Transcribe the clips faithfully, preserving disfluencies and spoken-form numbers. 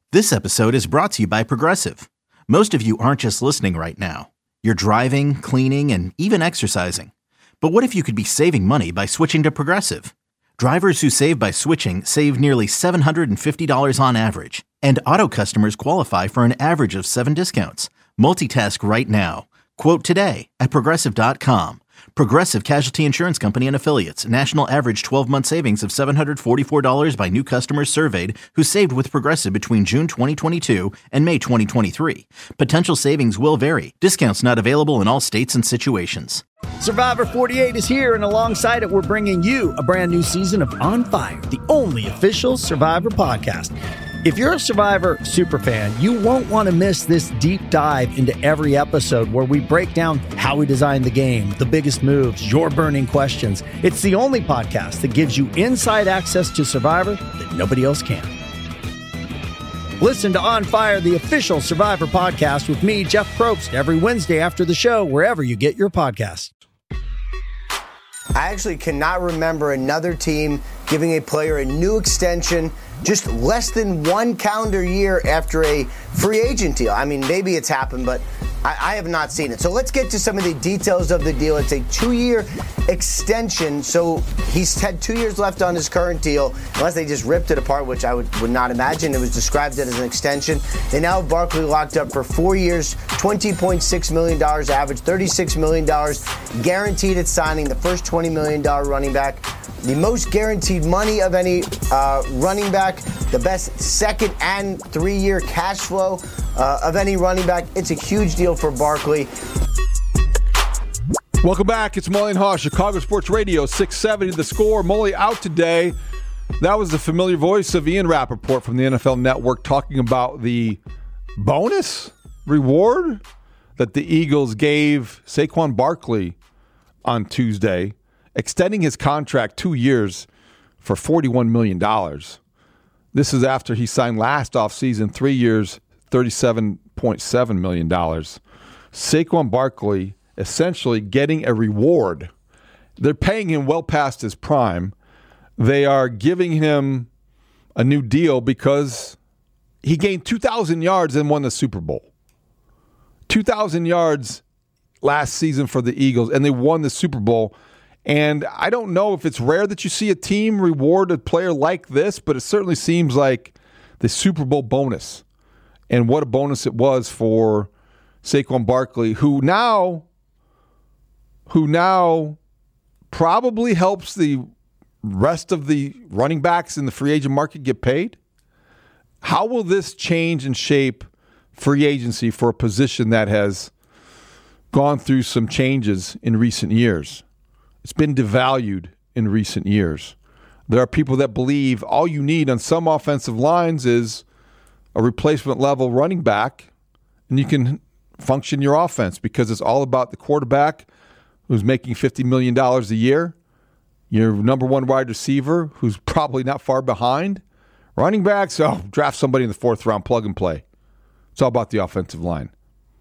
This episode is brought to you by Progressive. Most of you aren't just listening right now. You're driving, cleaning, and even exercising. But what if you could be saving money by switching to Progressive? Drivers who save by switching save nearly seven hundred fifty dollars on average. And auto customers qualify for an average of seven discounts. Multitask right now. Quote today at Progressive dot com. Progressive Casualty Insurance Company and Affiliates. National average twelve-month savings of seven hundred forty-four dollars by new customers surveyed who saved with Progressive between June twenty twenty-two and May twenty twenty-three. Potential savings will vary. Discounts not available in all states and situations. Survivor forty-eight is here, and alongside it, we're bringing you a brand new season of On Fire, the only official Survivor podcast. If you're a Survivor superfan, you won't want to miss this deep dive into every episode where we break down how we designed the game, the biggest moves, your burning questions. It's the only podcast that gives you inside access to Survivor that nobody else can. Listen to On Fire, the official Survivor podcast with me, Jeff Probst, every Wednesday after the show, wherever you get your podcasts. I actually cannot remember another team giving a player a new extension just less than one calendar year after a free agent deal. I mean, maybe it's happened, but I, I have not seen it. So let's get to some of the details of the deal. It's a two-year extension, so he's had two years left on his current deal, unless they just ripped it apart, which I would, would not imagine. It was described as an extension. They now have Barkley locked up for four years, twenty point six million dollars average, thirty-six million dollars guaranteed at signing, the first twenty million dollars running back. The most guaranteed money of any uh, running back, the best second and three-year cash flow uh, of any running back. It's a huge deal for Barkley. Welcome back. It's Mully and Haw, Chicago Sports Radio, six seventy The Score. Mully out today. That was the familiar voice of Ian Rappaport from the N F L Network talking about the bonus reward that the Eagles gave Saquon Barkley on Tuesday, extending his contract two years for forty-one million dollars. This is after he signed last offseason, three years, thirty-seven point seven million dollars. Saquon Barkley essentially getting a reward. They're paying him well past his prime. They are giving him a new deal because he gained two thousand yards and won the Super Bowl. two thousand yards last season for the Eagles, and they won the Super Bowl. And I don't know if it's rare that you see a team reward a player like this, but it certainly seems like the Super Bowl bonus. And what a bonus it was for Saquon Barkley, who now, who now probably helps the rest of the running backs in the free agent market get paid. How will this change and shape free agency for a position that has gone through some changes in recent years? It's been devalued in recent years. There are people that believe all you need on some offensive lines is a replacement level running back, and you can function your offense because it's all about the quarterback who's making fifty million dollars a year, your number one wide receiver who's probably not far behind. Running backs, oh, draft somebody in the fourth round, plug and play. It's all about the offensive line.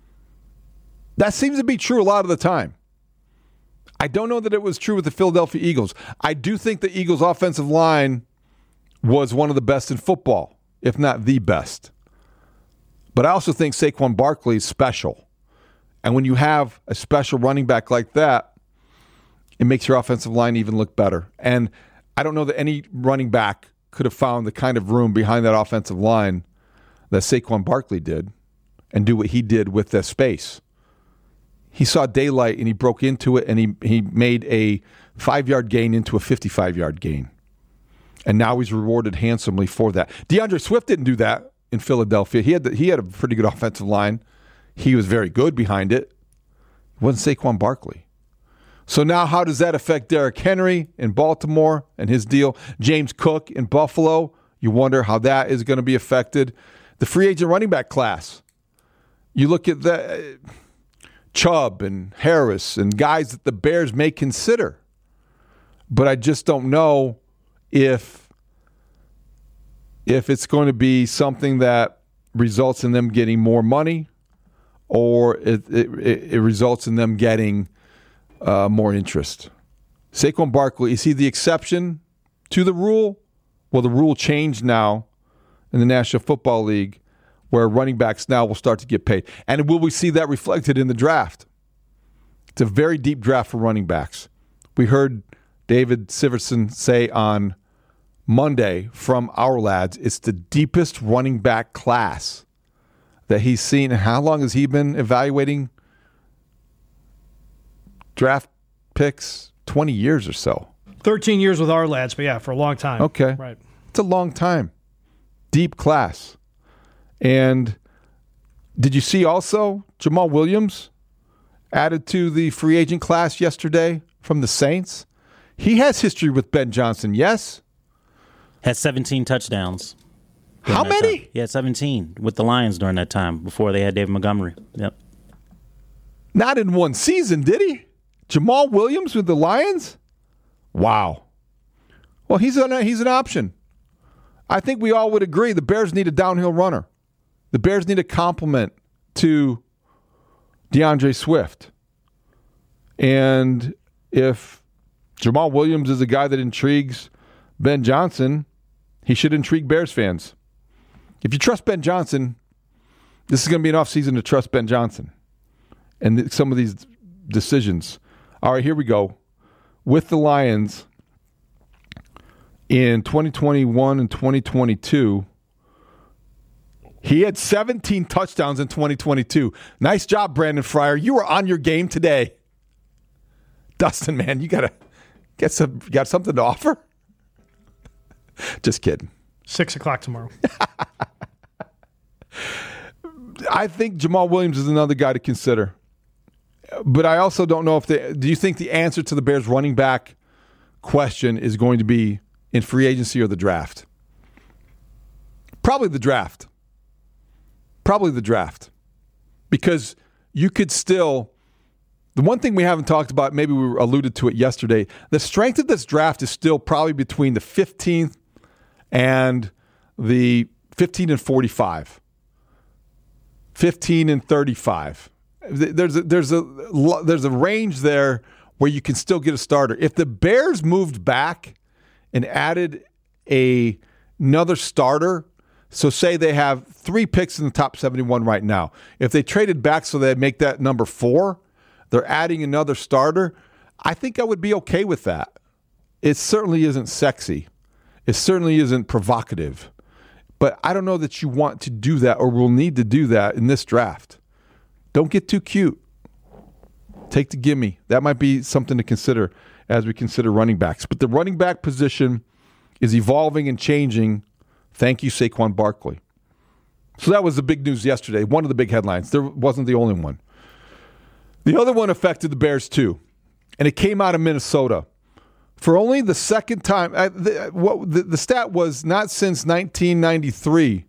That seems to be true a lot of the time. I don't know that it was true with the Philadelphia Eagles. I do think the Eagles' offensive line was one of the best in football, if not the best. But I also think Saquon Barkley is special. And when you have a special running back like that, it makes your offensive line even look better. And I don't know that any running back could have found the kind of room behind that offensive line that Saquon Barkley did and do what he did with that space. He saw daylight and he broke into it and he he made a five-yard gain into a fifty-five-yard gain. And now he's rewarded handsomely for that. DeAndre Swift didn't do that in Philadelphia. He had the, he had a pretty good offensive line. He was very good behind it. It wasn't Saquon Barkley. So now how does that affect Derrick Henry in Baltimore and his deal? James Cook in Buffalo. You wonder how that is going to be affected. The free agent running back class. You look at the Chubb and Harris and guys that the Bears may consider. But I just don't know if, if it's going to be something that results in them getting more money or it, it, it results in them getting uh, more interest. Saquon Barkley, is he the exception to the rule? Well, the rule changed now, in the National Football League where running backs now will start to get paid. And will we see that reflected in the draft? It's a very deep draft for running backs. We heard David Siverson say on Monday from Our Lads, it's the deepest running back class that he's seen. How long has he been evaluating draft picks? twenty years or so. thirteen years with Our Lads, but yeah, for a long time. Okay. Right. It's a long time. Deep class. And did you see also Jamal Williams added to the free agent class yesterday from the Saints? He has history with Ben Johnson, yes? Has seventeen touchdowns. How many? Time. He had seventeen with the Lions during that time before they had David Montgomery. Yep. Not in one season, did he? Jamal Williams with the Lions? Wow. Well, he's an, he's an option. I think we all would agree the Bears need a downhill runner. The Bears need a complement to DeAndre Swift. And if Jamal Williams is a guy that intrigues Ben Johnson, he should intrigue Bears fans. If you trust Ben Johnson, this is going to be an offseason to trust Ben Johnson and th- some of these decisions. All right, here we go. With the Lions in twenty twenty-one and twenty twenty-two, he had seventeen touchdowns in twenty twenty-two. Nice job, Brandon Fryer. You were on your game today. Dustin, man, you gotta get some. You got something to offer? Just kidding. Six o'clock tomorrow. I think Jamal Williams is another guy to consider. But I also don't know if they. Do you think the answer to the Bears running back question is going to be in free agency or the draft? Probably the draft. Probably the draft. Because you could still. The one thing we haven't talked about, maybe we alluded to it yesterday, the strength of this draft is still probably between the fifteenth and the fifteen and forty-five. fifteen and thirty-five. There's a, there's a there's a range there where you can still get a starter. If the Bears moved back and added a another starter, so say they have three picks in the top seventy-one right now. If they traded back so they make that number four, they're adding another starter. I think I would be okay with that. It certainly isn't sexy. It certainly isn't provocative. But I don't know that you want to do that or will need to do that in this draft. Don't get too cute. Take the gimme. That might be something to consider as we consider running backs. But the running back position is evolving and changing. Thank you, Saquon Barkley. So that was the big news yesterday. One of the big headlines. There wasn't the only one. The other one affected the Bears too, and it came out of Minnesota. For only the second time, uh, the, what, the, the stat was not since nineteen ninety-three,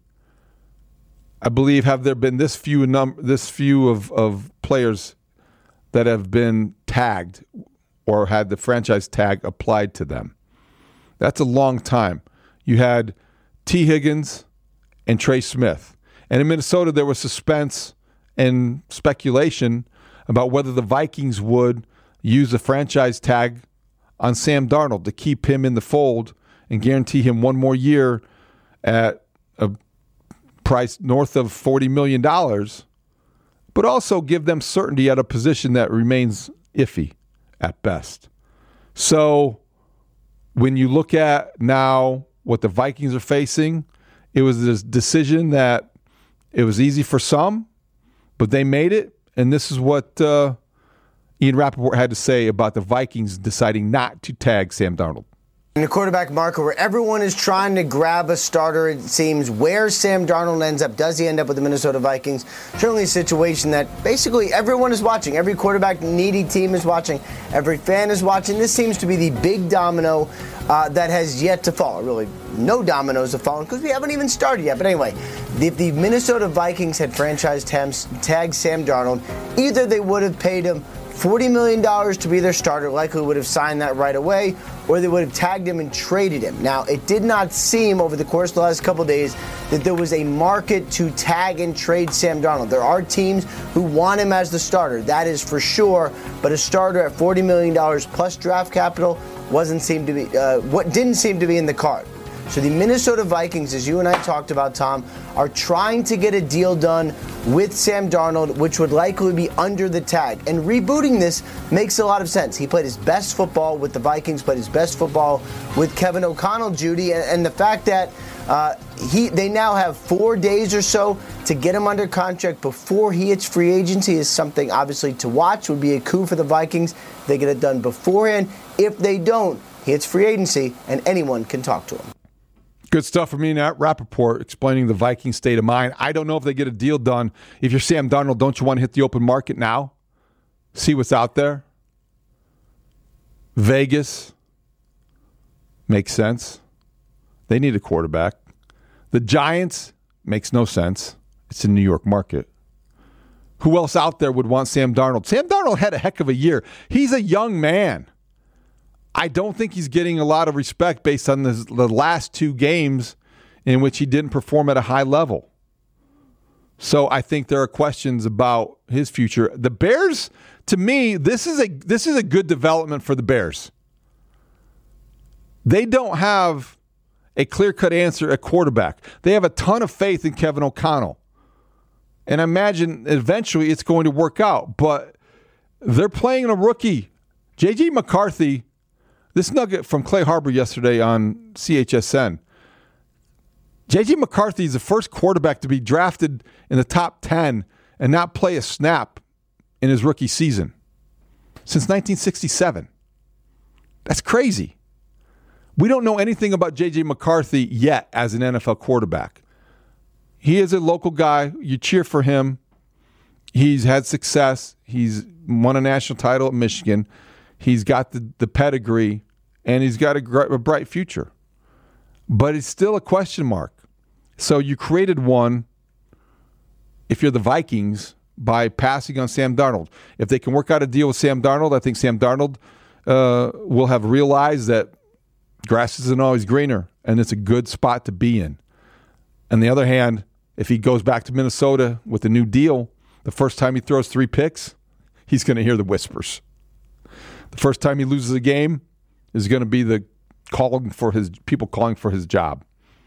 I believe, have there been this few num- this few of, of players that have been tagged or had the franchise tag applied to them. That's a long time. You had T. Higgins and Trey Smith. And in Minnesota, there was suspense and speculation about whether the Vikings would use a franchise tag on Sam Darnold to keep him in the fold and guarantee him one more year at a price north of forty million dollars, but also give them certainty at a position that remains iffy at best. So when you look at now what the Vikings are facing, it was this decision that it was easy for some, but they made it. And this is what uh, Ian Rappaport had to say about the Vikings deciding not to tag Sam Darnold. In the quarterback market where everyone is trying to grab a starter, it seems, where Sam Darnold ends up, does he end up with the Minnesota Vikings? Certainly a situation that basically everyone is watching. Every quarterback-needy team is watching. Every fan is watching. This seems to be the big domino uh, that has yet to fall. Really, no dominoes have fallen because we haven't even started yet. But anyway, if the Minnesota Vikings had franchised him, tagged Sam Darnold, either they would have paid him forty million dollars to be their starter, likely would have signed that right away, or they would have tagged him and traded him. Now, it did not seem over the course of the last couple of days that there was a market to tag and trade Sam Darnold. There are teams who want him as the starter, that is for sure, but a starter at forty million dollars plus draft capital wasn't seem to be uh, what didn't seem to be in the card. So the Minnesota Vikings, as you and I talked about, Tom, are trying to get a deal done with Sam Darnold, which would likely be under the tag. And rebooting this makes a lot of sense. He played his best football with the Vikings, played his best football with Kevin O'Connell, Judy, and, and the fact that uh, he they now have four days or so to get him under contract before he hits free agency is something obviously to watch. Would be a coup for the Vikings. They get it done beforehand. If they don't, he hits free agency and anyone can talk to him. Good stuff from Ian Rappaport explaining the Viking state of mind. I don't know if they get a deal done. If you're Sam Darnold, don't you want to hit the open market now? See what's out there? Vegas makes sense. They need a quarterback. The Giants makes no sense. It's a New York market. Who else out there would want Sam Darnold? Sam Darnold had a heck of a year. He's a young man. I don't think he's getting a lot of respect based on the, the last two games in which he didn't perform at a high level. So I think there are questions about his future. The Bears, to me, this is a this is a good development for the Bears. They don't have a clear-cut answer at quarterback. They have a ton of faith in Kevin O'Connell. And I imagine eventually it's going to work out. But they're playing a rookie. J J McCarthy, this nugget from Clay Harbor yesterday on C H S N. J J McCarthy is the first quarterback to be drafted in the top ten and not play a snap in his rookie season since nineteen sixty-seven. That's crazy. We don't know anything about J J McCarthy yet as an N F L quarterback. He is a local guy. You cheer for him. He's had success. He's won a national title at Michigan. He's got the, the pedigree, and he's got a, gr- a bright future. But it's still a question mark. So you created one, if you're the Vikings, by passing on Sam Darnold. If they can work out a deal with Sam Darnold, I think Sam Darnold uh, will have realized that grass isn't always greener, and it's a good spot to be in. On the other hand, if he goes back to Minnesota with a new deal, the first time he throws three picks, he's going to hear the whispers. The first time he loses a game is going to be the calling for his people calling for his job.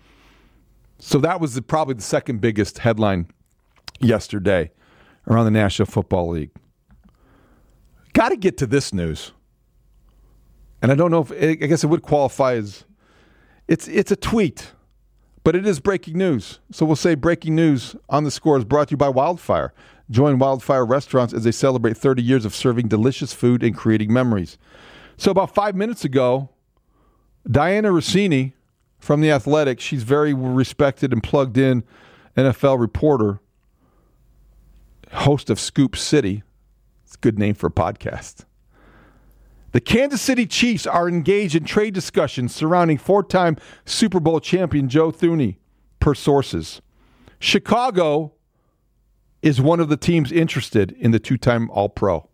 So that was the, probably the second biggest headline yesterday around the National Football League. Got to get to this news. And I don't know if, I guess it would qualify as, it's it's a tweet, but it is breaking news. So we'll say breaking news on the Score is brought to you by Wildfire. Join Wildfire Restaurants as they celebrate thirty years of serving delicious food and creating memories. So about five minutes ago, Diana Rossini from The Athletic, she's very respected and plugged in N F L reporter, host of Scoop City. It's a good name for a podcast. The Kansas City Chiefs are engaged in trade discussions surrounding four-time Super Bowl champion Joe Thuney, per sources. Chicago is one of the teams interested in the two-time All-Pro.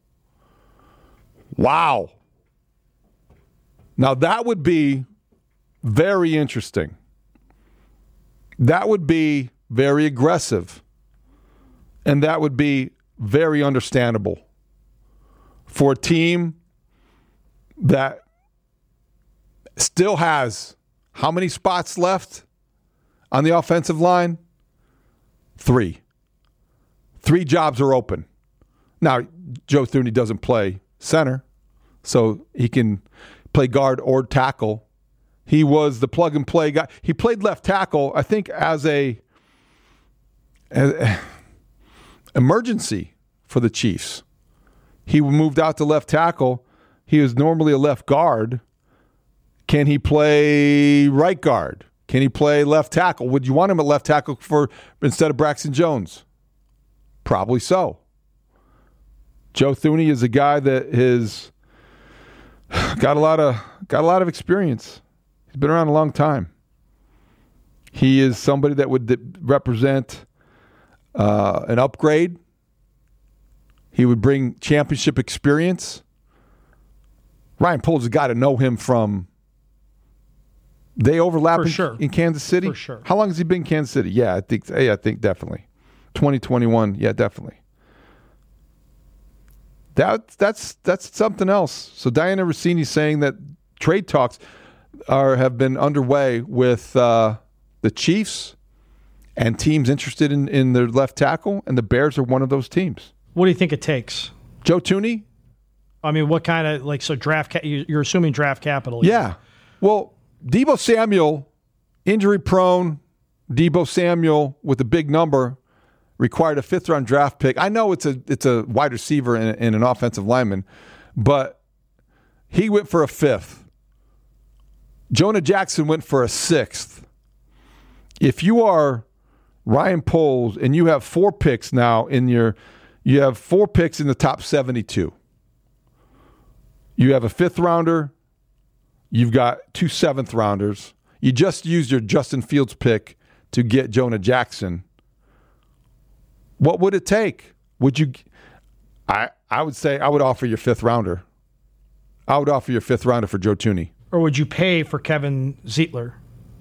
Wow. Now, that would be very interesting. That would be very aggressive. And that would be very understandable for a team that still has how many spots left on the offensive line? Three. Three jobs are open. Now, Joe Thuney doesn't play center, so he can play guard or tackle. He was the plug-and-play guy. He played left tackle, I think, as a, a emergency for the Chiefs. He moved out to left tackle. He was normally a left guard. Can he play right guard? Can he play left tackle? Would you want him at left tackle for instead of Braxton Jones? Probably so. Joe Thuney is a guy that has got a lot of got a lot of experience. He's been around a long time. He is somebody that would represent uh, an upgrade. He would bring championship experience. Ryan Poles has got to know him from. They overlap in, sure. in Kansas City. For sure. How long has he been in Kansas City? Yeah, I think. Yeah, I think definitely. twenty twenty-one. Yeah, definitely. That that's that's something else. So Diana Rossini saying that trade talks. are have been underway with uh, the Chiefs and teams interested in, in their left tackle, and the Bears are one of those teams. What do you think it takes? Joe Thuney? I mean, what kind of, like, so draft, ca- you're assuming draft capital. Yeah. Well, Deebo Samuel, injury-prone, Deebo Samuel with a big number, required a fifth-round draft pick. I know it's a it's a wide receiver and, and an offensive lineman, but he went for a fifth. Jonah Jackson went for a sixth. If you are Ryan Poles and you have four picks now in your, you have four picks in the top seventy-two. You have a fifth rounder. You've got two seventh rounders. You just used your Justin Fields pick to get Jonah Jackson. What would it take? Would you? I I would say I would offer your fifth rounder. I would offer your fifth rounder for Joe Thuney. Or would you pay for Kevin Zeitler?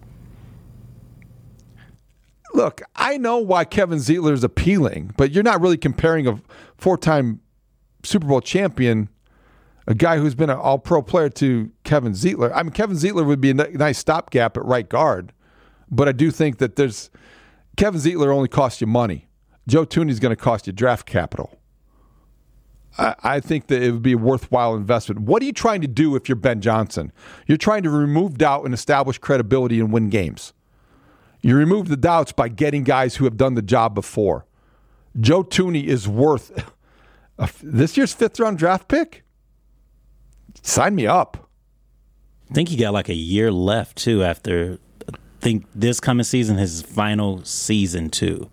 Look, I know why Kevin Zeitler is appealing, but you're not really comparing a four-time Super Bowl champion, a guy who's been an all-pro player, to Kevin Zeitler. I mean, Kevin Zeitler would be a nice stopgap at right guard, but I do think that there's Kevin Zeitler only costs you money. Joe Thuney's going to cost you draft capital. I, I think that it would be a worthwhile investment. What are you trying to do if you're Ben Johnson? You're trying to remove doubt and establish credibility and win games. You remove the doubts by getting guys who have done the job before. Joe Thuney is worth a, this year's fifth-round draft pick? Sign me up. I think he got like a year left, too, after, I think this coming season, his final season, too.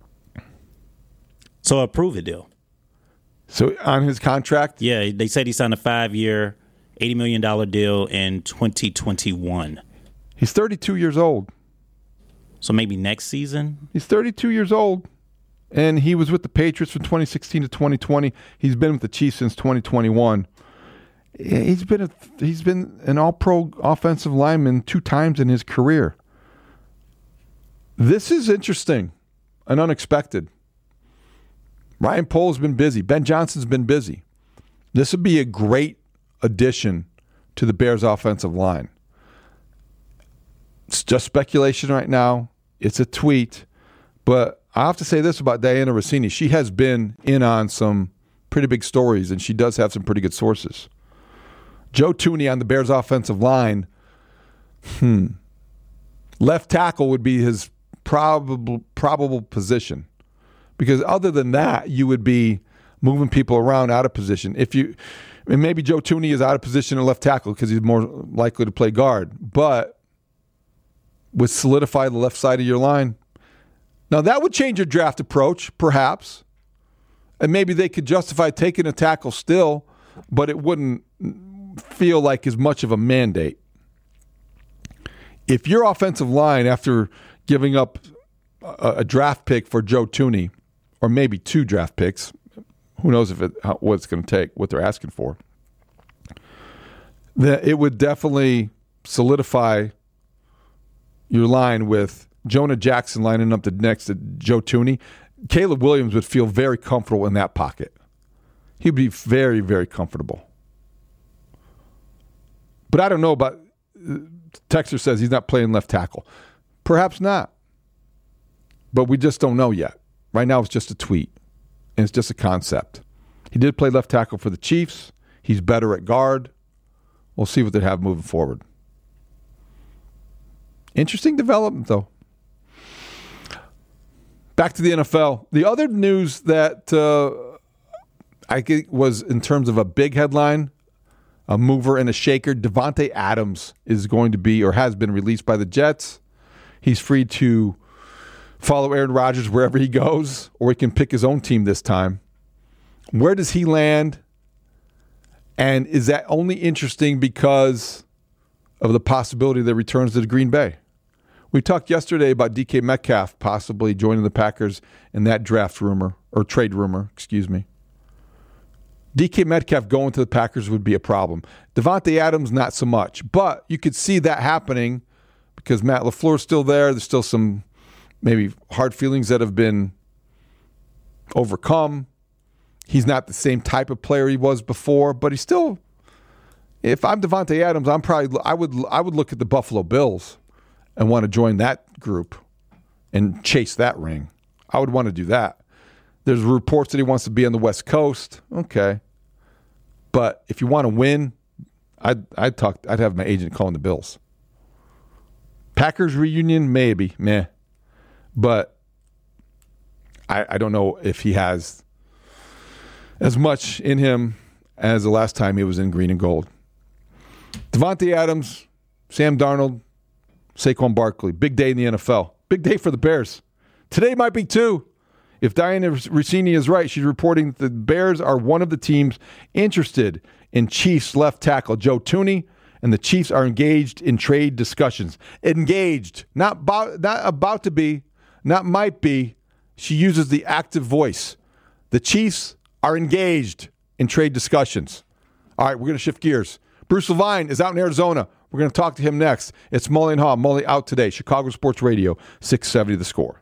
So a prove-it deal. So on his contract? Yeah, they said he signed a five-year, eighty million dollars deal in twenty twenty-one. He's thirty-two years old. So maybe next season? He's thirty-two years old, and he was with the Patriots from twenty sixteen to twenty twenty. He's been with the Chiefs since twenty twenty-one. He's been a, he's been an all-pro offensive lineman two times in his career. This is interesting and unexpected. Ryan Poles has been busy. Ben Johnson's been busy. This would be a great addition to the Bears' offensive line. It's just speculation right now. It's a tweet. But I have to say this about Diana Rossini. She has been in on some pretty big stories, and she does have some pretty good sources. Joe Thuney on the Bears' offensive line, hmm, left tackle would be his probable probable position. Because other than that, you would be moving people around out of position. If you, and maybe Joe Thuney is out of position at left tackle because he's more likely to play guard, but would solidify the left side of your line. Now that would change your draft approach, perhaps, and maybe they could justify taking a tackle still, but it wouldn't feel like as much of a mandate. If your offensive line, after giving up a, a draft pick for Joe Thuney, or maybe two draft picks, who knows if it, how, what it's going to take, what they're asking for, that it would definitely solidify your line with Jonah Jackson lining up the next to Joe Thuney. Caleb Williams would feel very comfortable in that pocket. He'd be very, very comfortable. But I don't know about, Texter says he's not playing left tackle. Perhaps not. But we just don't know yet. Right now it's just a tweet, and it's just a concept. He did play left tackle for the Chiefs. He's better at guard. We'll see what they have moving forward. Interesting development, though. Back to the N F L. The other news that uh, I think was in terms of a big headline, a mover and a shaker, Davante Adams is going to be or has been released by the Jets. He's free to follow Aaron Rodgers wherever he goes, or he can pick his own team this time. Where does he land? And is that only interesting because of the possibility that returns to the Green Bay? We talked yesterday about D K Metcalf possibly joining the Packers in that draft rumor, or trade rumor, excuse me. D K Metcalf going to the Packers would be a problem. Davante Adams, not so much. But you could see that happening because Matt LaFleur's still there. There's still some maybe hard feelings that have been overcome. He's not the same type of player he was before, but he's still, if I'm Devontae Adams, I'm probably I would I would look at the Buffalo Bills and want to join that group and chase that ring. I would want to do that. There's reports that he wants to be on the West Coast. Okay. But if you want to win, I'd I'd talk I'd have my agent calling the Bills. Packers reunion, maybe. Meh. But I I don't know if he has as much in him as the last time he was in green and gold. Devontae Adams, Sam Darnold, Saquon Barkley. Big day in the N F L. Big day for the Bears. Today might be too. If Diana Rossini is right, she's reporting that the Bears are one of the teams interested in Chiefs left tackle Joe Thuney, and the Chiefs are engaged in trade discussions. Engaged, not about, not about to be, not might be. She uses the active voice. The Chiefs are engaged in trade discussions. All right, we're going to shift gears. Bruce Levine is out in Arizona. We're going to talk to him next. It's Mully and Haugh. Mully out today. Chicago Sports Radio, six seventy The Score.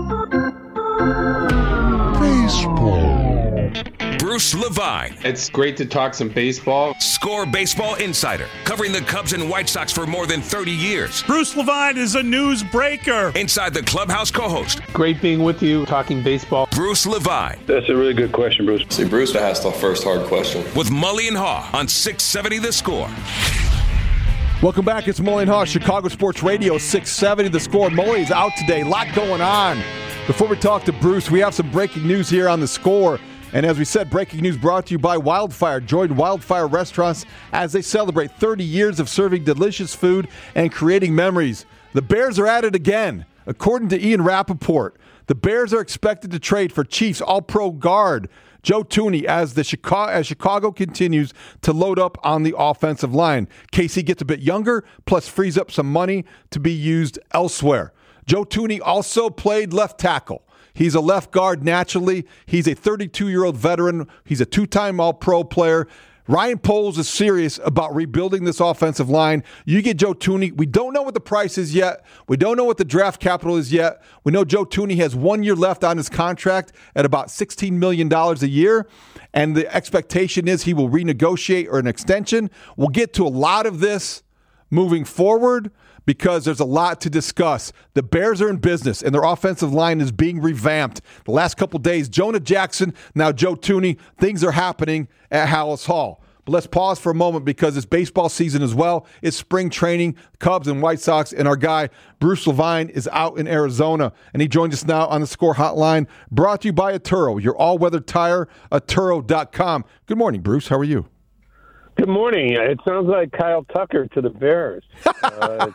Baseball. Bruce Levine. It's great to talk some baseball. Score Baseball Insider, covering the Cubs and White Sox for more than thirty years. Bruce Levine is a newsbreaker. Inside the Clubhouse co-host. Great being with you, talking baseball. Bruce Levine. That's a really good question, Bruce. See, Bruce asked the first hard question. With Mully and Haugh on six seventy The Score. Welcome back. It's Mully and Haugh, Chicago Sports Radio, six seventy The Score. Mully is out today. A lot going on. Before we talk to Bruce, we have some breaking news here on The Score. And as we said, breaking news brought to you by Wildfire. Join Wildfire Restaurants as they celebrate thirty years of serving delicious food and creating memories. The Bears are at it again. According to Ian Rappaport, the Bears are expected to trade for Chiefs All-Pro guard Joe Thuney as the Chicago, as Chicago continues to load up on the offensive line. K C gets a bit younger, plus frees up some money to be used elsewhere. Joe Thuney also played left tackle. He's a left guard naturally. He's a thirty-two-year-old veteran. He's a two-time All-Pro player. Ryan Poles is serious about rebuilding this offensive line. You get Joe Thuney. We don't know what the price is yet. We don't know what the draft capital is yet. We know Joe Thuney has one year left on his contract at about sixteen million dollars a year, and the expectation is he will renegotiate or an extension. We'll get to a lot of this moving forward, because there's a lot to discuss. The Bears are in business, and their offensive line is being revamped. The last couple days, Jonah Jackson, now Joe Thuney, things are happening at Halas Hall. But let's pause for a moment because it's baseball season as well. It's spring training, Cubs and White Sox, and our guy, Bruce Levine, is out in Arizona, and he joins us now on the Score Hotline, brought to you by Atturo, your all-weather tire, Atturo dot com. Good morning, Bruce. How are you? Good morning. It sounds like Kyle Tucker to the Bears. Uh,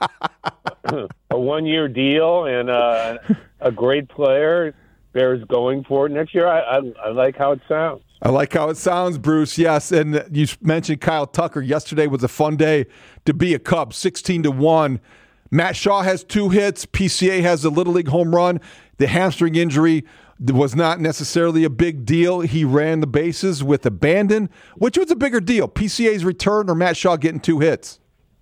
a one-year deal and uh, a great player. Bears going for it next year. I, I, I like how it sounds. I like how it sounds, Bruce. Yes, and you mentioned Kyle Tucker. Yesterday was a fun day to be a Cub, sixteen to one. Matt Shaw has two hits. P C A has a Little League home run. The hamstring injury was not necessarily a big deal. He ran the bases with abandon. Which was a bigger deal, P C A's return or Matt Shaw getting two hits?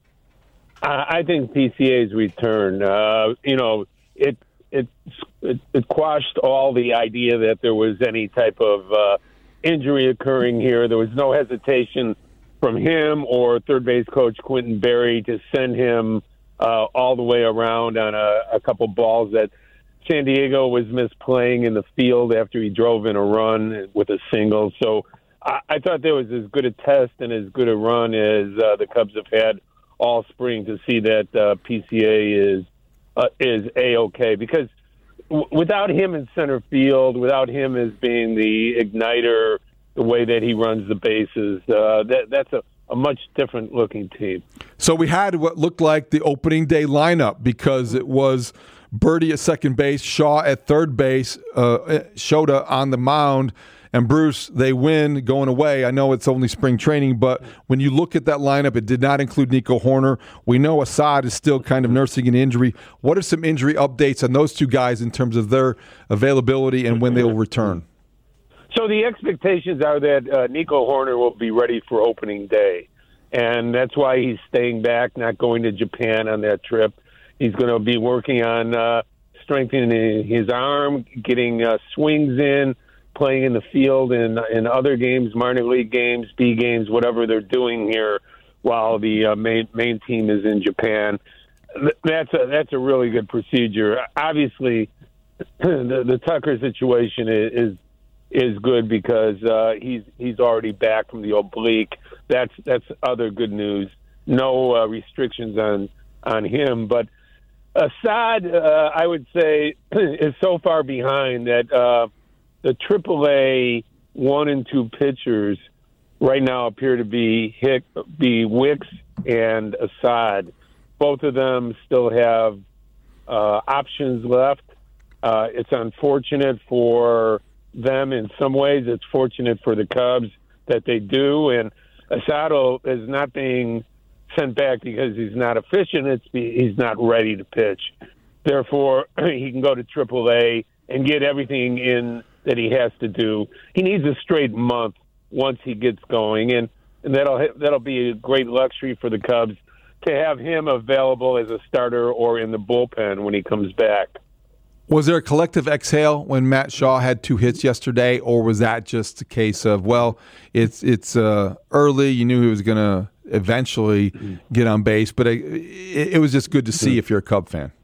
I think P C A's return. Uh, you know, it, it it it quashed all the idea that there was any type of uh, injury occurring here. There was no hesitation from him or third base coach Quentin Berry to send him uh, all the way around on a, a couple balls that San Diego was misplaying in the field after he drove in a run with a single. So I, I thought there was as good a test and as good a run as uh, the Cubs have had all spring to see that uh, P C A is uh, is A-okay. Because w- without him in center field, without him as being the igniter, the way that he runs the bases, uh, that that's a, a much different looking team. So we had what looked like the opening day lineup because it was Birdie at second base, Shaw at third base, uh, Shota on the mound, and Bruce, they win going away. I know it's only spring training, but when you look at that lineup, it did not include Nico Hoerner. We know Assad is still kind of nursing an injury. What are some injury updates on those two guys in terms of their availability and when they will return? So the expectations are that uh, Nico Hoerner will be ready for opening day, and that's why he's staying back, not going to Japan on that trip. He's going to be working on uh, strengthening his arm, getting uh, swings in, playing in the field in in other games, minor league games, B games, whatever they're doing here while the uh, main main team is in Japan. That's a that's a really good procedure. Obviously, the, the Tucker situation is is, is good because uh, he's he's already back from the oblique. That's that's other good news. No uh, restrictions on on him, but Assad, uh, I would say, is so far behind that uh, the triple A one and two pitchers right now appear to be Hick, be Wicks and Assad. Both of them still have uh, options left. Uh, it's unfortunate for them in some ways. It's fortunate for the Cubs that they do. And Assad is not being sent back because he's not efficient. It's he's not ready to pitch. Therefore, he can go to triple A and get everything in that he has to do. He needs a straight month once he gets going, and, and that'll that'll be a great luxury for the Cubs to have him available as a starter or in the bullpen when he comes back. Was there a collective exhale when Matt Shaw had two hits yesterday, or was that just a case of, well, it's it's uh, early, you knew he was going to eventually mm-hmm. get on base, but it, it was just good to see mm-hmm. if you're a Cub fan?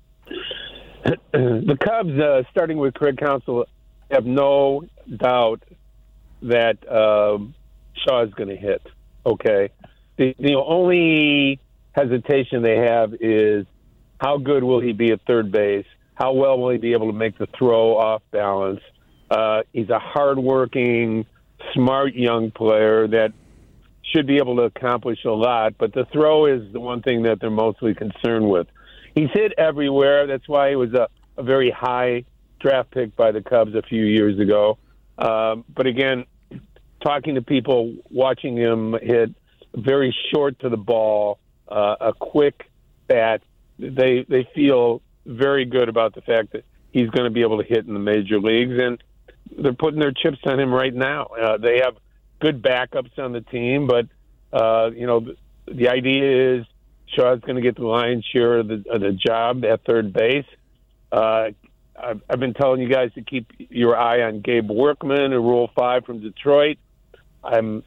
The Cubs, uh, starting with Craig Counsell, have no doubt that um, Shaw is going to hit, okay? The, the only hesitation they have is how good will he be at third base? How well will he be able to make the throw off balance? Uh, he's a hardworking, smart young player that should be able to accomplish a lot, but the throw is the one thing that they're mostly concerned with. He's hit everywhere. That's why he was a, a very high draft pick by the Cubs a few years ago. Um, but again, talking to people, watching him hit very short to the ball, uh, a quick bat, they they feel very good about the fact that he's going to be able to hit in the major leagues, and they're putting their chips on him right now. Uh, they have good backups on the team, but uh, you know the, the idea is Shaw's going to get the lion's share of the, of the job at third base. Uh, I've, I've been telling you guys to keep your eye on Gabe Workman in Rule Five from Detroit. I'm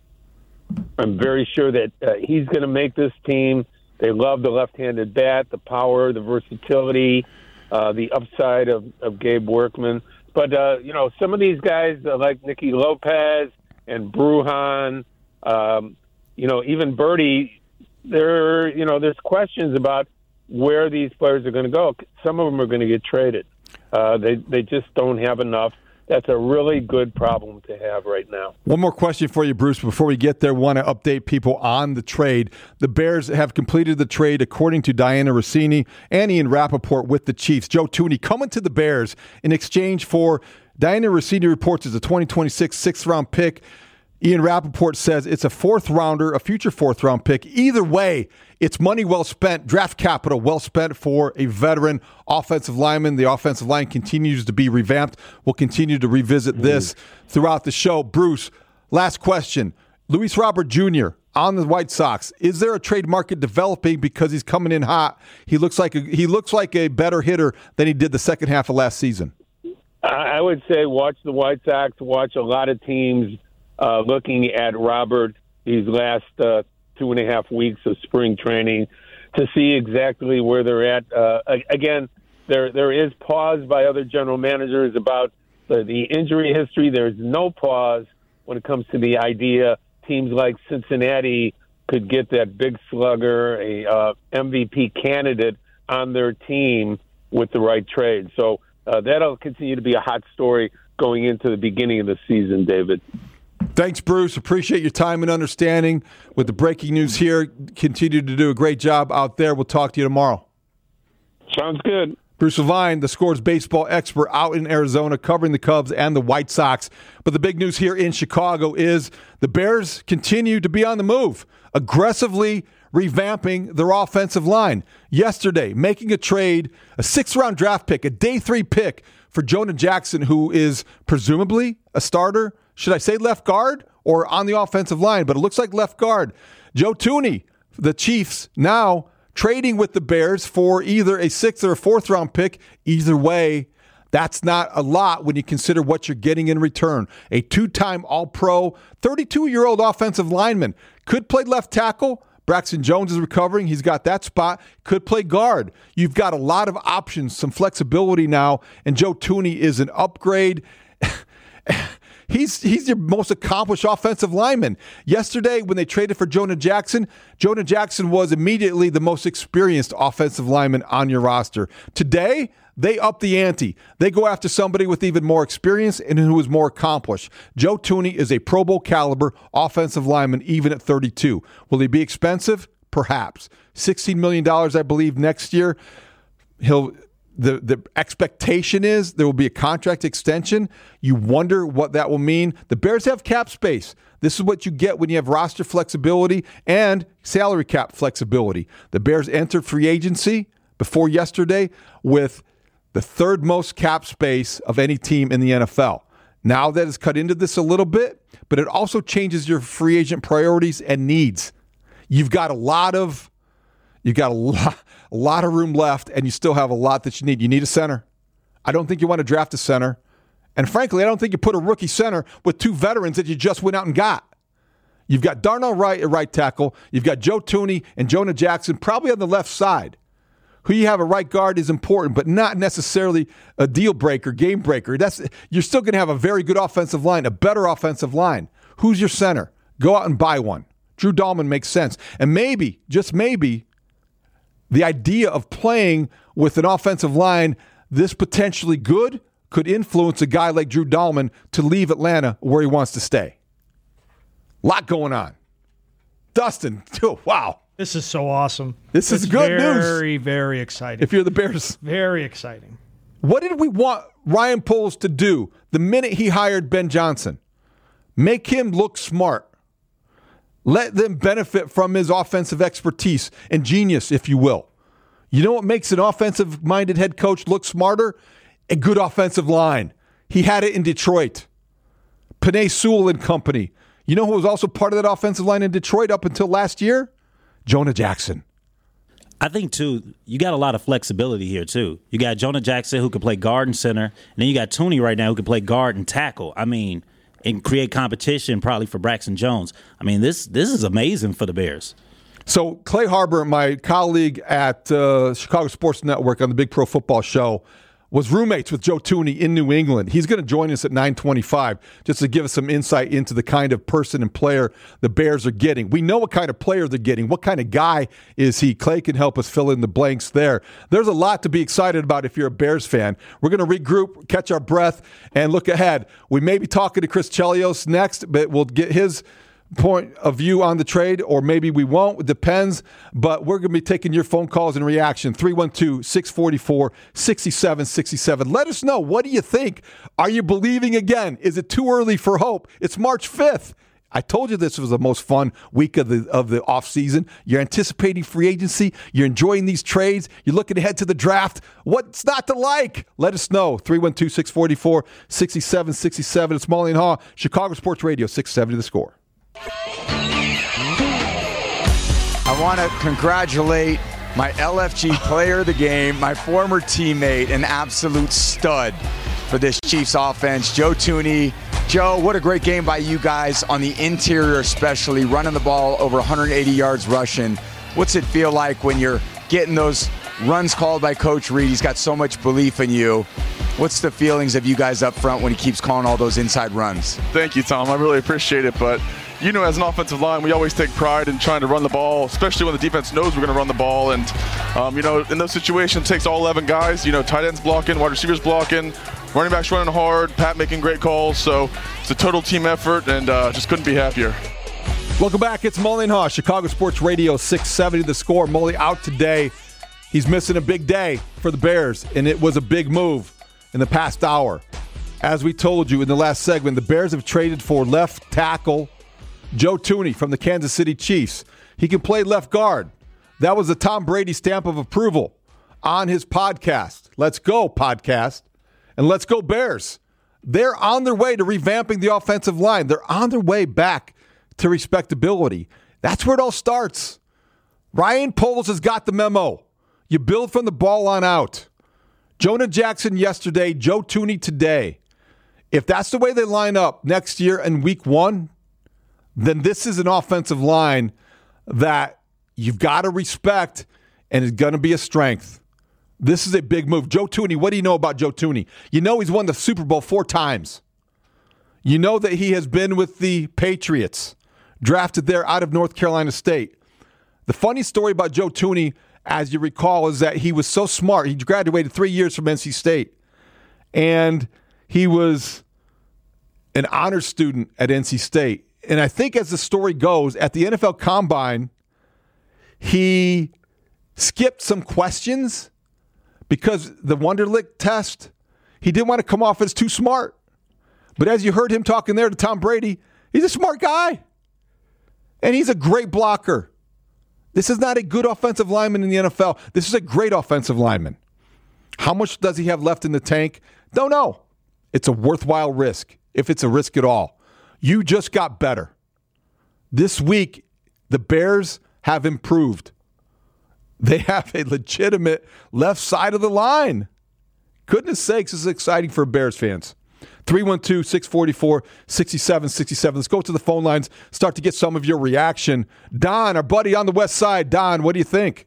I'm very sure that uh, he's going to make this team. They love the left-handed bat, the power, the versatility, uh, the upside of, of Gabe Workman. But, uh, you know, some of these guys uh, like Nicky Lopez and Brujan, um, you know, even Birdie, there, you know, there's questions about where these players are going to go. Some of them are going to get traded. Uh, they they just don't have enough. That's a really good problem to have right now. One more question for you, Bruce. Before we get there, want to update people on the trade. The Bears have completed the trade, according to Diana Rossini and Ian Rappaport, with the Chiefs. Joe Thuney coming to the Bears in exchange for, Diana Rossini reports, is a twenty twenty-six sixth-round pick. Ian Rappaport says it's a fourth-rounder, a future fourth-round pick. Either way, it's money well spent, draft capital well spent for a veteran offensive lineman. The offensive line continues to be revamped. We'll continue to revisit this throughout the show. Bruce, last question. Luis Robert Junior on the White Sox. Is there a trade market developing because he's coming in hot? He looks like a, he looks like a better hitter than he did the second half of last season. I would say watch the White Sox, watch a lot of teams Uh, looking at Robert these last uh, two and a half weeks of spring training to see exactly where they're at. Uh, again, there there is pause by other general managers about the, the injury history. There's no pause when it comes to the idea teams like Cincinnati could get that big slugger, a uh, M V P candidate on their team with the right trade. So uh, that'll continue to be a hot story going into the beginning of the season, David. Thanks, Bruce. Appreciate your time and understanding with the breaking news here. Continue to do a great job out there. We'll talk to you tomorrow. Sounds good. Bruce Levine, the Scores baseball expert out in Arizona, covering the Cubs and the White Sox. But the big news here in Chicago is the Bears continue to be on the move, aggressively revamping their offensive line. Yesterday, making a trade, a sixth-round draft pick, a day three pick for Jonah Jackson, who is presumably a starter. Should I say left guard or on the offensive line? But it looks like left guard. Joe Thuney, the Chiefs, now trading with the Bears for either a sixth or a fourth round pick. Either way, that's not a lot when you consider what you're getting in return. A two-time All-Pro, thirty-two-year-old offensive lineman. Could play left tackle, Braxton Jones is recovering. He's got that spot. Could play guard. You've got a lot of options, some flexibility now, and Joe Thuney is an upgrade. He's he's your most accomplished offensive lineman. Yesterday, when they traded for Jonah Jackson, Jonah Jackson was immediately the most experienced offensive lineman on your roster. Today, they up the ante. They go after somebody with even more experience and who is more accomplished. Joe Thuney is a Pro Bowl caliber offensive lineman, even at thirty-two. Will he be expensive? Perhaps. sixteen million dollars, I believe, next year. He'll... The the expectation is there will be a contract extension. You wonder what that will mean. The Bears have cap space. This is what you get when you have roster flexibility and salary cap flexibility. The Bears entered free agency before yesterday with the third most cap space of any team in the N F L. Now that is cut into this a little bit, but it also changes your free agent priorities and needs. You've got a lot of You've got a lot, a lot of room left, and you still have a lot that you need. You need a center. I don't think you want to draft a center. And frankly, I don't think you put a rookie center with two veterans that you just went out and got. You've got Darnell Wright at right tackle. You've got Joe Thuney and Jonah Jackson probably on the left side. Who you have a right guard is important, but not necessarily a deal breaker, game breaker. That's you're still going to have a very good offensive line, a better offensive line. Who's your center? Go out and buy one. Drew Dahlman makes sense. And maybe, just maybe, the idea of playing with an offensive line this potentially good could influence a guy like Drew Dahlman to leave Atlanta where he wants to stay. A lot going on. Dustin, oh, wow. This is so awesome. This it's is good very, news. Very, very exciting. If you're the Bears. Very exciting. What did we want Ryan Poles to do the minute he hired Ben Johnson? Make him look smart. Let them benefit from his offensive expertise and genius, if you will. You know what makes an offensive-minded head coach look smarter? A good offensive line. He had it in Detroit. Penei Sewell and company. You know who was also part of that offensive line in Detroit up until last year? Jonah Jackson. I think, too, you got a lot of flexibility here, too. You got Jonah Jackson who can play guard and center, and then you got Thuney right now who can play guard and tackle. I mean... and create competition probably for Braxton Jones. I mean, this this is amazing for the Bears. So Clay Harbor, my colleague at uh, Chicago Sports Network on the Big Pro Football Show, was roommates with Joe Thuney in New England. He's going to join us at nine twenty-five just to give us some insight into the kind of person and player the Bears are getting. We know what kind of player they're getting. What kind of guy is he? Clay can help us fill in the blanks there. There's a lot to be excited about if you're a Bears fan. We're going to regroup, catch our breath, and look ahead. We may be talking to Chris Chelios next, but we'll get his point of view on the trade, or maybe we won't. It depends. But we're going to be taking your phone calls and reaction. three one two, six four four, six seven six seven. Let us know. What do you think? Are you believing again? Is it too early for hope? It's March fifth. I told you this was the most fun week of the of the offseason. You're anticipating free agency. You're enjoying these trades. You're looking ahead to the draft. What's not to like? Let us know. three one two, six four four, six seven six seven. It's Mully and Haw, Chicago Sports Radio, six seventy The Score. I want to congratulate my L F G player of the game, my former teammate, an absolute stud for this Chiefs offense, Joe Thuney. Joe, what a great game by you guys on the interior, especially running the ball over one hundred eighty yards rushing. What's it feel like when you're getting those runs called by Coach Reed? He's got so much belief in you. What's the feelings of you guys up front when he keeps calling all those inside runs? Thank you, Tom. I really appreciate it. But, you know, as an offensive line, we always take pride in trying to run the ball, especially when the defense knows we're going to run the ball. And, um, you know, in those situations, it takes all eleven guys, you know, tight ends blocking, wide receivers blocking, running backs running hard, Pat making great calls. So it's a total team effort, and uh, just couldn't be happier. Welcome back. It's Mully and Haw, Chicago Sports Radio, six seventy The Score. Mully out today. He's missing a big day for the Bears, and it was a big move in the past hour. As we told you in the last segment, the Bears have traded for left tackle Joe Thuney from the Kansas City Chiefs. He can play left guard. That was the Tom Brady stamp of approval on his podcast. Let's go, podcast. And let's go, Bears. They're on their way to revamping the offensive line. They're on their way back to respectability. That's where it all starts. Ryan Poles has got the memo. You build from the ball on out. Jonah Jackson yesterday, Joe Thuney today. If that's the way they line up next year in week one, then this is an offensive line that you've got to respect, and it's going to be a strength. This is a big move. Joe Thuney, what do you know about Joe Thuney? You know he's won the Super Bowl four times. You know that he has been with the Patriots, drafted there out of North Carolina State. The funny story about Joe Thuney, as you recall, is that he was so smart. He graduated three years from N C State, and he was an honor student at N C State. And I think as the story goes, at the N F L Combine, he skipped some questions because the Wonderlic test, he didn't want to come off as too smart. But as you heard him talking there to Tom Brady, he's a smart guy. And he's a great blocker. This is not a good offensive lineman in the N F L. This is a great offensive lineman. How much does he have left in the tank? Don't know. It's a worthwhile risk, if it's a risk at all. You just got better. This week, the Bears have improved. They have a legitimate left side of the line. Goodness sakes, this is exciting for Bears fans. three one two, six four four, six seven six seven. Let's go to the phone lines, start to get some of your reaction. Don, our buddy on the west side. Don, what do you think?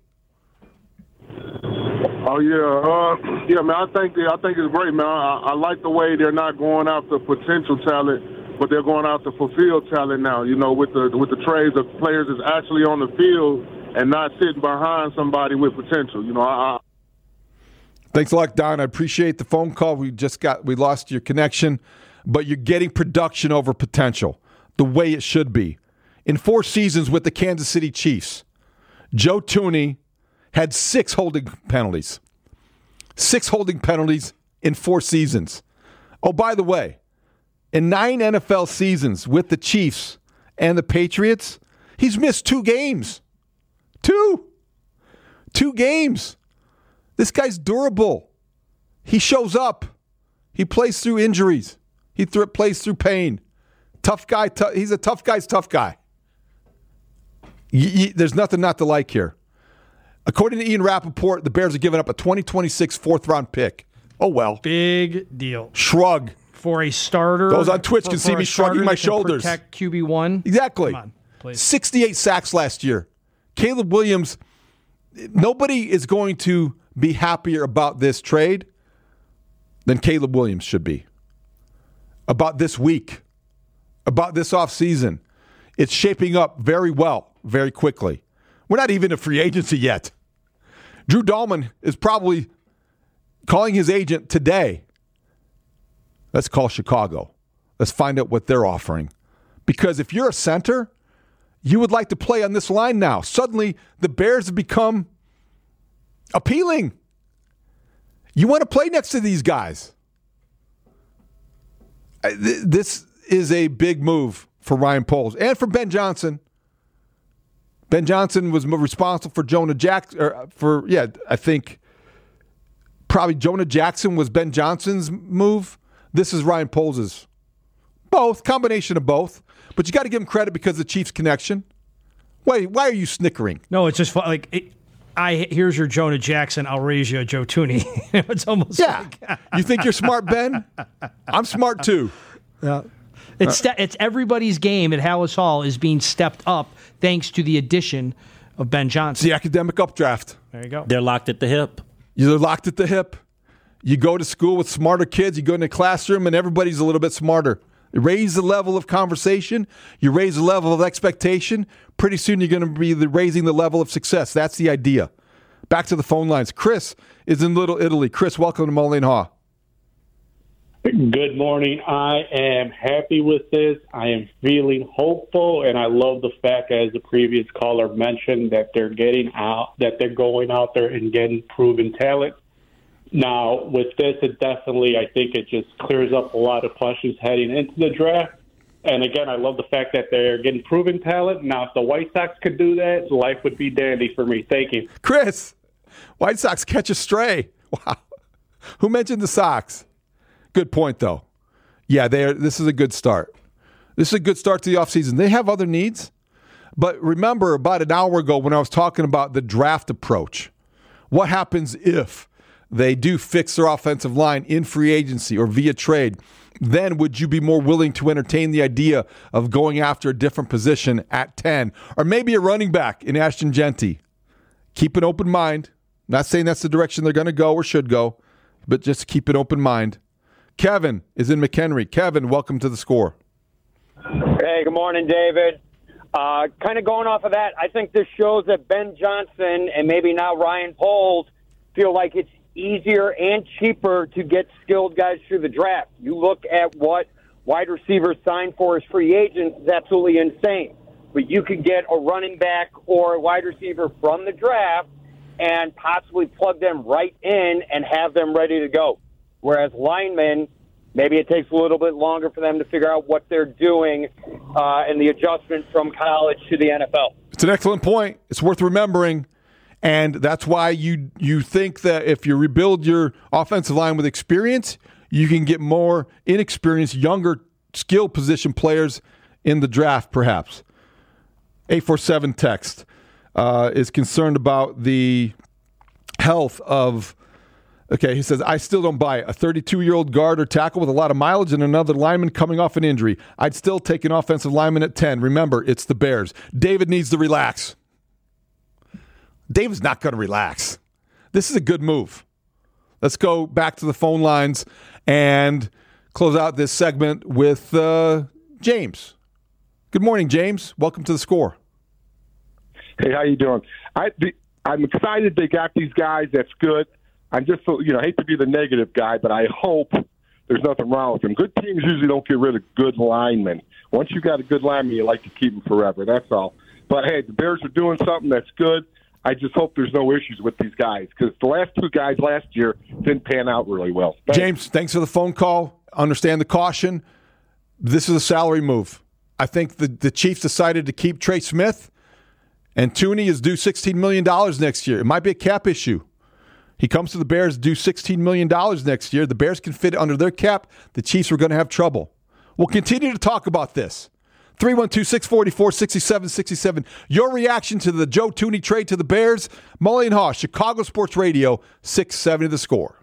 Oh, yeah. Uh, yeah, man, I think I think it's great, man. I, I like the way they're not going after potential talent, but they're going after fulfilled talent now, you know, with the with the trades of players that's actually on the field and not sitting behind somebody with potential. You know, I, I Thanks a lot, Don. I appreciate the phone call. We just got we lost your connection, but you're getting production over potential, the way it should be. In four seasons with the Kansas City Chiefs, Joe Thuney had six holding penalties. Six holding penalties in four seasons. Oh, by the way, in nine N F L seasons with the Chiefs and the Patriots, he's missed two games. Two. Two games. This guy's durable. He shows up. He plays through injuries. He th- plays through pain. Tough guy. T- he's a tough guy's tough guy. Y- y- there's nothing not to like here. According to Ian Rappaport, the Bears have given up a twenty twenty-six fourth-round pick. Oh, well. Big deal. Shrug. For a starter. Those on Twitch for, can see me shrugging my shoulders. Protect Q B one. Exactly. Come on, please. sixty-eight sacks last year. Caleb Williams, nobody is going to be happier about this trade than Caleb Williams should be. About this week. About this offseason. It's shaping up very well, very quickly. We're not even a free agency yet. Drew Dahlman is probably calling his agent today. Let's call Chicago. Let's find out what they're offering. Because if you're a center, you would like to play on this line now. Suddenly, the Bears have become appealing. You want to play next to these guys. This is a big move for Ryan Poles and for Ben Johnson. Ben Johnson was responsible for Jonah Jackson. Or for yeah, I think probably Jonah Jackson was Ben Johnson's move. This is Ryan Poles'. Both, combination of both. But you got to give him credit because of the Chiefs connection. Why? Why are you snickering? No, it's just fun. Like it, I here's your Jonah Jackson. I'll raise you a Joe Thuney. It's almost yeah. Like, you think you're smart, Ben? I'm smart too. Yeah. It's ste- it's everybody's game at Hallis Hall is being stepped up thanks to the addition of Ben Johnson. It's the academic updraft. There you go. They're locked at the hip. You're locked at the hip. You go to school with smarter kids. You go in the classroom and everybody's a little bit smarter. You raise the level of conversation. You raise the level of expectation. Pretty soon you're going to be raising the level of success. That's the idea. Back to the phone lines. Chris is in Little Italy. Chris, welcome to Mullen Haw. Good morning. I am happy with this. I am feeling hopeful, and I love the fact, as the previous caller mentioned, that they're getting out, that they're going out there and getting proven talent. Now, with this, it definitely, I think it just clears up a lot of questions heading into the draft. And again, I love the fact that they're getting proven talent. Now, if the White Sox could do that, life would be dandy for me. Thank you. Chris, White Sox catch a stray. Wow. Who mentioned the Sox? Good point, though. Yeah, they are, this is a good start. This is a good start to the offseason. They have other needs. But remember, about an hour ago when I was talking about the draft approach, what happens if they do fix their offensive line in free agency or via trade, then would you be more willing to entertain the idea of going after a different position at ten? Or maybe a running back in Ashton Jeanty? Keep an open mind. Not saying that's the direction they're going to go or should go, but just keep an open mind. Kevin is in McHenry. Kevin, welcome to The Score. Hey, good morning, David. Uh, kind of going off of that, I think this shows that Ben Johnson and maybe now Ryan Poles feel like it's easier and cheaper to get skilled guys through the draft. You look at what wide receivers signed for as free agents, it's absolutely insane. But you could get a running back or a wide receiver from the draft and possibly plug them right in and have them ready to go. Whereas linemen, maybe it takes a little bit longer for them to figure out what they're doing uh, and the adjustment from college to the N F L. It's an excellent point. It's worth remembering. And that's why you you think that if you rebuild your offensive line with experience, you can get more inexperienced, younger skill position players in the draft, perhaps. eight four seven text uh, is concerned about the health of, okay, he says, I still don't buy it. A thirty-two-year-old guard or tackle with a lot of mileage and another lineman coming off an injury. I'd still take an offensive lineman at ten. Remember, it's the Bears. David needs to relax. David's not going to relax. This is a good move. Let's go back to the phone lines and close out this segment with uh, James. Good morning, James. Welcome to The Score. Hey, how you doing? I, the, I'm excited they got these guys. That's good. I'm just, you know, I hate to be the negative guy, but I hope there's nothing wrong with them. Good teams usually don't get rid of good linemen. Once you got a good lineman, you like to keep them forever. That's all. But, hey, the Bears are doing something that's good. I just hope there's no issues with these guys because the last two guys last year didn't pan out really well. Thanks. James, thanks for the phone call. Understand the caution. This is a salary move. I think the, the Chiefs decided to keep Trey Smith, and Tooney is due sixteen million dollars next year. It might be a cap issue. He comes to the Bears due sixteen million dollars next year. The Bears can fit under their cap. The Chiefs are going to have trouble. We'll continue to talk about this. three one two, six four four, six seven six seven. Your reaction to the Joe Tooney trade to the Bears. Mully and Haw, Chicago Sports Radio, six seventy The Score.